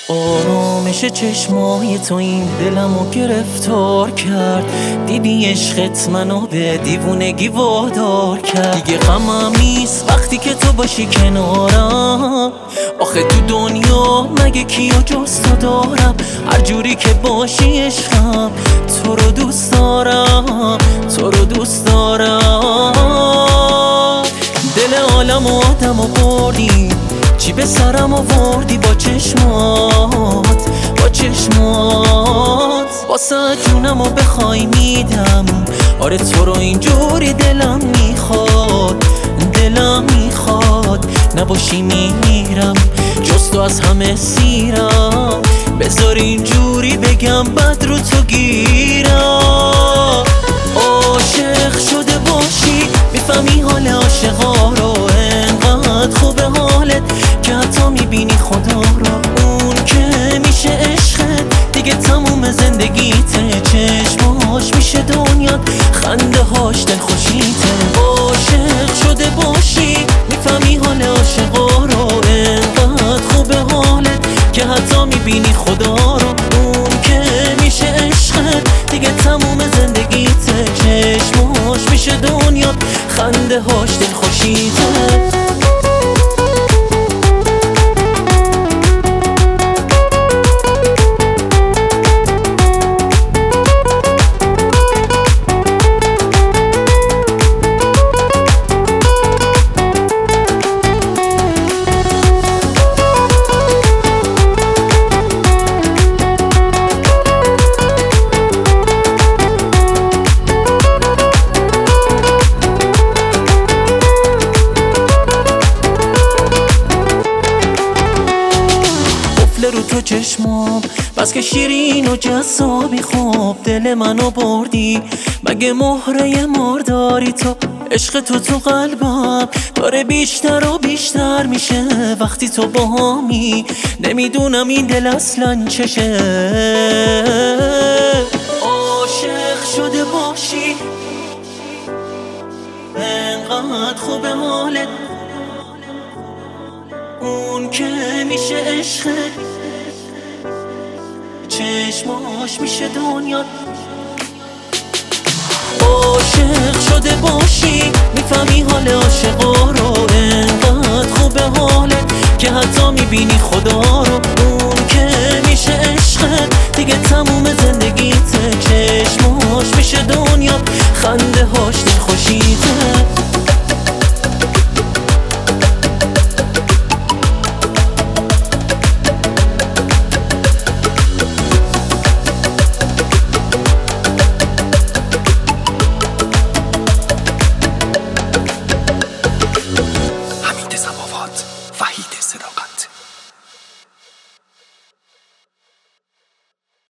آرامش چشمای تو این دلمو گرفتار کرد. دیدی عشقت منو به دیوونگی وادار کرد. دیگه غمم نیست وقتی که تو باشی کنارم. آخه تو دنیا مگه کیو جز تو دارم؟ هر جوری که باشی عشقم، تو رو دوست دارم، تو رو دوست دارم. دل عالم و آدم و بردی، چی به سرم آوردی با چشمات، با چشمات. واسه جونم و بخوای میدم، آره تو رو اینجوری دلم میخواد، دلم میخواد. نباشی میمیرم، جز تو از همه سیرم. بذار اینجوری بگم بد رو تو گیرم. عاشق شده باشی میفهمی حال عاشقا رو، انقدر خوبه حالت که حتی میبینی خدا رو. اون که میشه عشقت دیگه تموم زندگیته، چشماش میشه دنیات، خنده هاش دل خوشیته. عاشق شده باشی میفهمی حال عاشقا رو، انقدر خوبه حالت که حتی میبینی خدا رو. اون که میشه عشقت دیگه تموم زندگیته، چشماش میشه دنیات، خنده هاش دل خوشیته. رو تو چشمام بس که شیرین و جذابی، خوب دل منو بردی. مگه مهره مرداری تو؟ عشق تو قلبم داره بیشتر و بیشتر میشه وقتی تو باهامی. نمیدونم این دل اصلا چشه. عاشق شده باشی انقدر خوبه حالت، اون که میشه عشقت، چشماش میشه دنیا. عاشق شده باشی میفهمی حال عاشقا رو، انقدر خوبه حالت که حتی میبینی خدا رو. اون که میشه عشقت دیگه تموم زندگیته، چشماش میشه دنیا، خنده هاش دل خوشیته. وحید صدا